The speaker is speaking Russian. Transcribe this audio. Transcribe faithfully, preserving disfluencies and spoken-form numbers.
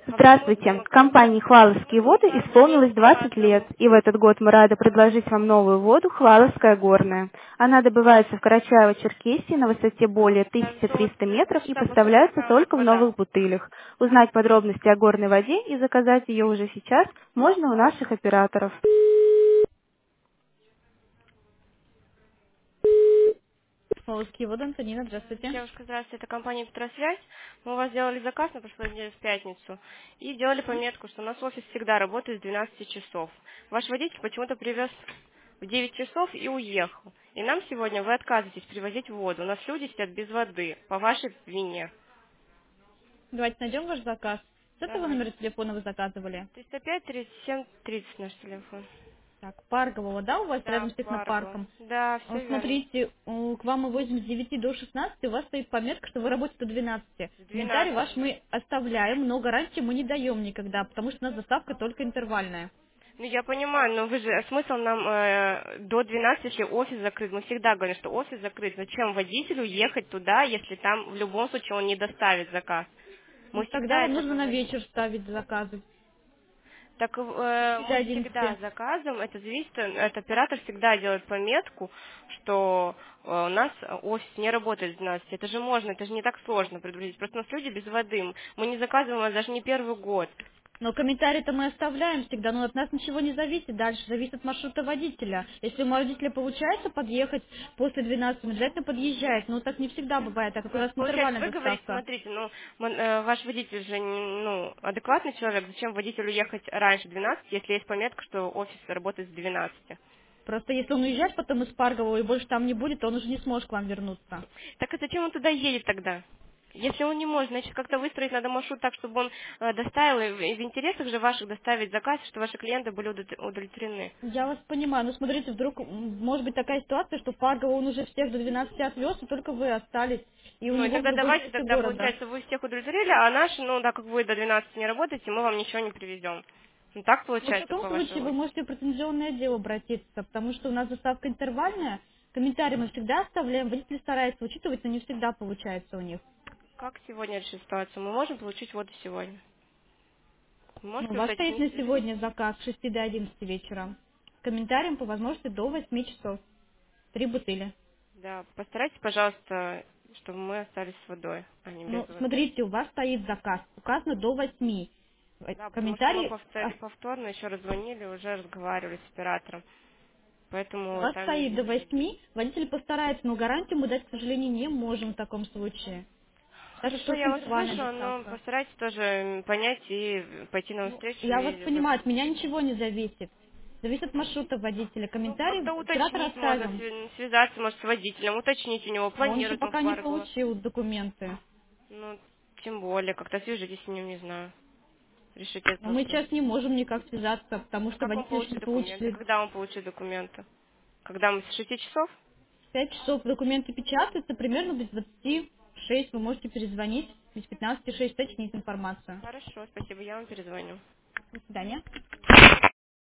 Здравствуйте! Компании «Хваловские воды» исполнилось двадцать лет, и в этот год мы рады предложить вам новую воду «Хваловская горная». Она добывается в Карачаево-Черкесии на высоте более тысячи триста метров и поставляется только в новых бутылях. Узнать подробности о горной воде и заказать ее уже сейчас можно у наших операторов. Хваловские воды, Антонина, здравствуйте. Девушка, здравствуйте, это компания «Петросвязь». Мы у вас сделали заказ на прошлой неделе в пятницу и делали пометку, что у нас офис всегда работает с двенадцати часов. Ваш водитель почему-то привез в девять часов и уехал. И нам сегодня вы отказываетесь привозить воду. У нас люди сидят без воды по вашей вине. Давайте найдем ваш заказ. С этого Давайте. номера телефона вы заказывали? триста пять тридцать семь тридцать наш телефон. Так, Паргового, да, у вас Да, рядом с технопарком? Паргова. Да, А, все верно. Смотрите, у- к вам мы возим с девяти до шестнадцати, у вас стоит пометка, что вы работаете до двенадцати. С Комментарий ваш двенадцати. мы оставляем, но гарантии мы не даем никогда, потому что у нас доставка только интервальная. Ну, я понимаю, но вы же, а смысл нам э, до двенадцати, если офис закрыт? Мы всегда говорим, что офис закрыт. Зачем водителю ехать туда, если там в любом случае он не доставит заказ? Ну, Мы тогда всегда вам это нужно на говорим. вечер ставить заказы. Так С э, шести до мы всегда одиннадцати. заказываем, это зависит, от оператор всегда делает пометку, что э, у нас офис не работает с двенадцати. Это же можно, это же не так сложно предупредить. Просто у нас люди без воды. Мы не заказываем вас даже не первый год. Но комментарий-то мы оставляем всегда, но от нас ничего не зависит дальше, зависит от маршрута водителя. Если у водителя получается подъехать после двенадцати, он обязательно подъезжает, но так не всегда бывает, так как у нас Получается, интервальная вы говорите, доставка. смотрите, ну, мон- э, ваш водитель же, не- ну, адекватный человек, зачем водителю ехать раньше двенадцати, если есть пометка, что офис работает с двенадцати? Просто если он уезжает потом из Паргового и больше там не будет, то он уже не сможет к вам вернуться. Так а зачем он туда едет тогда? Если он не может, значит, как-то выстроить надо маршрут так, чтобы он э, доставил, и в и в интересах же ваших доставить заказ, чтобы ваши клиенты были удов- удовлетворены. Я вас понимаю, но смотрите, вдруг м, может быть такая ситуация, что в Паргово он уже всех до двенадцати отвез, и только вы остались, и у Ну и него в тогда другой давайте, части тогда города. получается, вы всех удовлетворили, а наши, ну, да, как вы до двенадцати не работаете, мы вам ничего не привезем. Ну так Вот в получается таком по вашей случае вы логике. можете в претензионное дело обратиться, потому что у нас доставка интервальная, комментарии мы всегда оставляем, водители стараются учитывать, но не всегда получается у них. Как сегодня решить ситуацию? Мы можем получить воду сегодня? Вы Ну, у можете вас стоит уточнить? на сегодня заказ с шести до одиннадцати вечера. С комментарием по возможности до восьми часов. Три бутыли. Да, постарайтесь, пожалуйста, чтобы мы остались с водой, а не без Ну, воды. смотрите, у вас стоит заказ, указано до восьми. Э, Да, потому что мы Комментарий, повтор- а, повторно еще раз звонили, уже разговаривали с оператором, у поэтому вас там не стоит до видели. восьми, водитель постарается, но гарантию мы дать, к сожалению, не можем в таком случае. Так как Хорошо, только я вас интервальная слышу, но доставка. постарайтесь тоже м, понять и пойти на Ну, встречу я вас и за- понимаю, от меня ничего не зависит. Зависит от маршрута водителя. ну, Комментарий как-то оператор уточнить можно, оставим. сви- связаться, может, с водителем, уточнить у него, Но он еще планирует он в пока не Паргола. получил документы. Ну, тем более, как-то свяжитесь с ним, не знаю, решить этот Но мы вопрос. сейчас не можем никак связаться, потому А что как он водитель получит еще получит документы? ли- Когда он получит документы? Когда мы с шести часов? пять часов документы печатаются, примерно без двадцати шесть вы можете перезвонить, без пятнадцати шесть уточнить информацию. Хорошо, спасибо, я вам перезвоню. До свидания.